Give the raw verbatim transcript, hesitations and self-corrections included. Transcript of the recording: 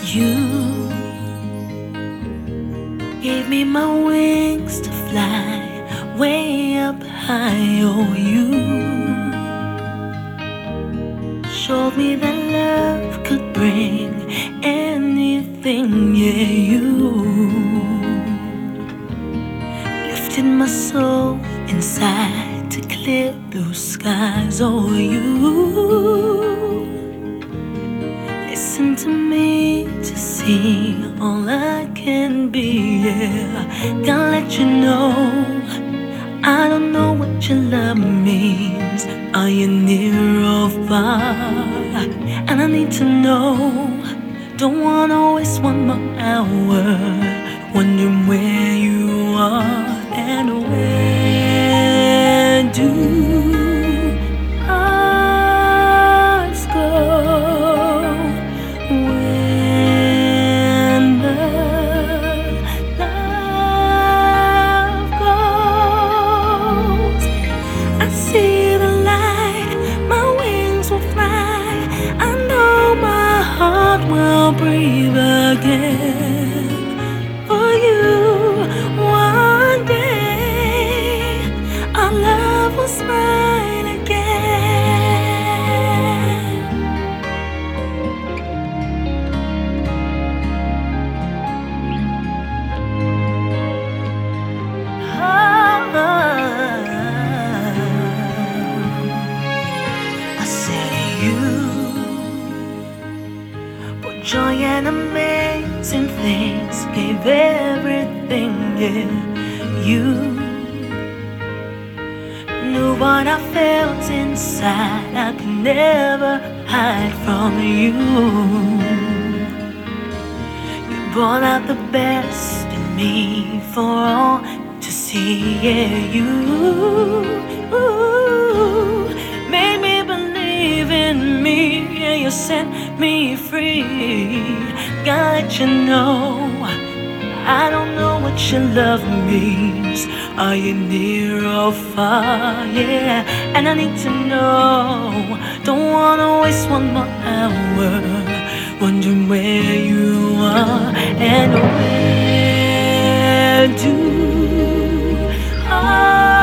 You gave me my wings to fly way up high. Oh, you showed me that love could bring anything. Yeah, you lifted my soul inside to clear blue skies. Oh, you listen to me to see all I can be. Yeah, gotta let you know, I don't know what your love means. Are you near or far? And I need to know. Don't wanna waste one more hour wondering where you are and where do hearts go when the love goes. I see the light, my wings will fly. I know my heart will breathe again for you. One day our love will smile again. Oh, I said you brought joy and amazing things, gave everything. Yeah, you knew what I felt inside. I could never hide from you. You brought out the best in me for all to see. Yeah, you made me believe in me. Yeah, you set me free. Gotta let you know, I don't know what your love means. Are you near or far? Yeah, and I need to know. Don't wanna waste one more hour wondering where you are and where do I